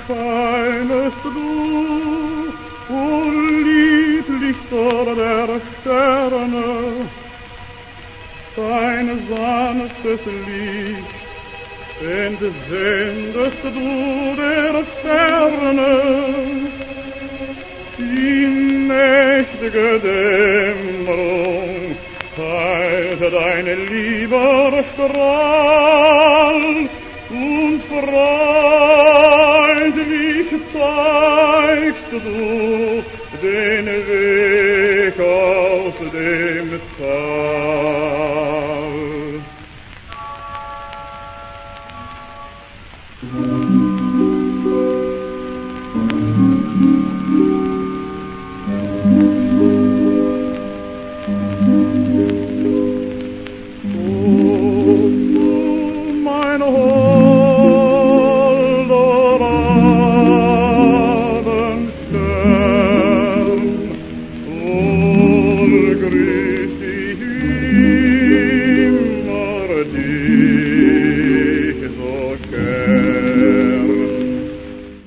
scheinest du, o lieblichster der Sterne, dein sanftes Licht entsendest du der Ferne, die mächtige Dämmerung teilte deine lieber Strahl, und freundlich zeigst du den Weg aus dem Tal.